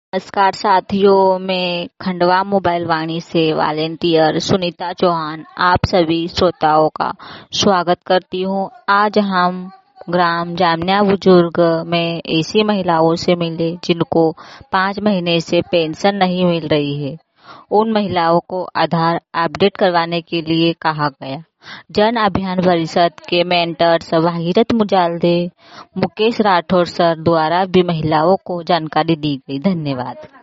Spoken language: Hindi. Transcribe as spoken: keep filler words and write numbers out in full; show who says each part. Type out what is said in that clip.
Speaker 1: नमस्कार साथियों, मैं खंडवा मोबाइल वाणी से वॉलेंटियर सुनीता चौहान आप सभी श्रोताओं का स्वागत करती हूँ। आज हम ग्राम जामनिया बुजुर्ग में ऐसी महिलाओं से मिले जिनको पाँच महीने से पेंशन नहीं मिल रही है। उन महिलाओं को आधार अपडेट करवाने के लिए कहा गया। जन अभियान परिषद के मेंटर्स भागीरथ मुजाल्दे, मुकेश राठौर सर द्वारा भी महिलाओं को जानकारी दी गई। धन्यवाद।